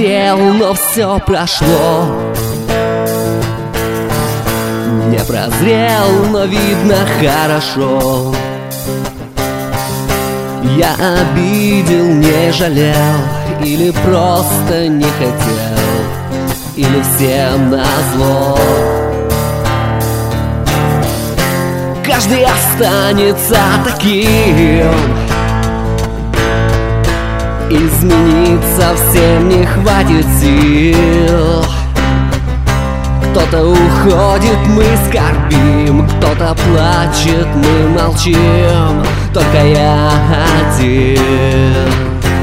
хотел, но все прошло. Не прозрел, но видно хорошо. Я обидел, не жалел, или просто не хотел, или всем назло. Каждый останется таким. Измениться всем не хватит сил. Кто-то уходит, мы скорбим, кто-то плачет, мы молчим. Только я один.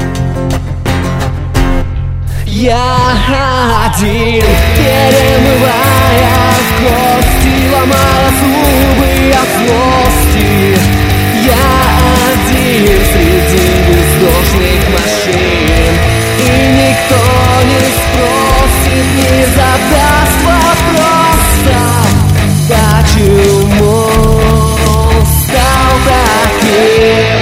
Я один, перемывая кости, ломая зубы от злости. Я один среди бездушных машин, и никто не спросит, не задаст вопроса, почему стал таким.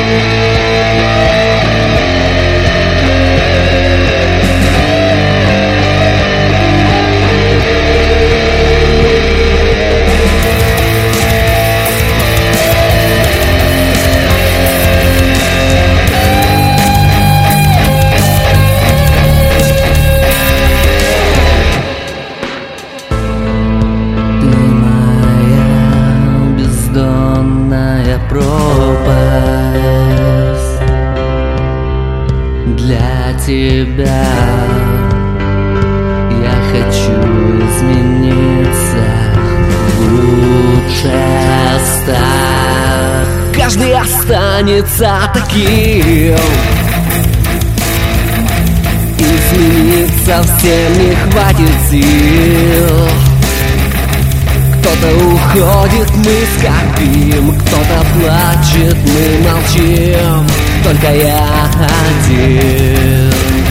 Для тебя я хочу измениться, лучше стать. Каждый останется таким. Измениться всем не хватит сил. Кто-то уходит, мы скорбим, кто-то плачет, мы молчим. Только я один.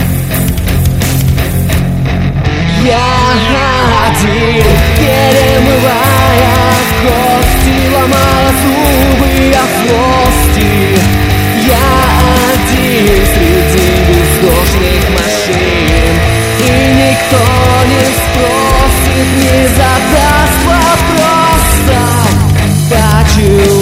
Я один, перемывая кости, ломая зубы от злости. Я один среди бездушных машин, и никто не спросит, не задаст вопроса, почему.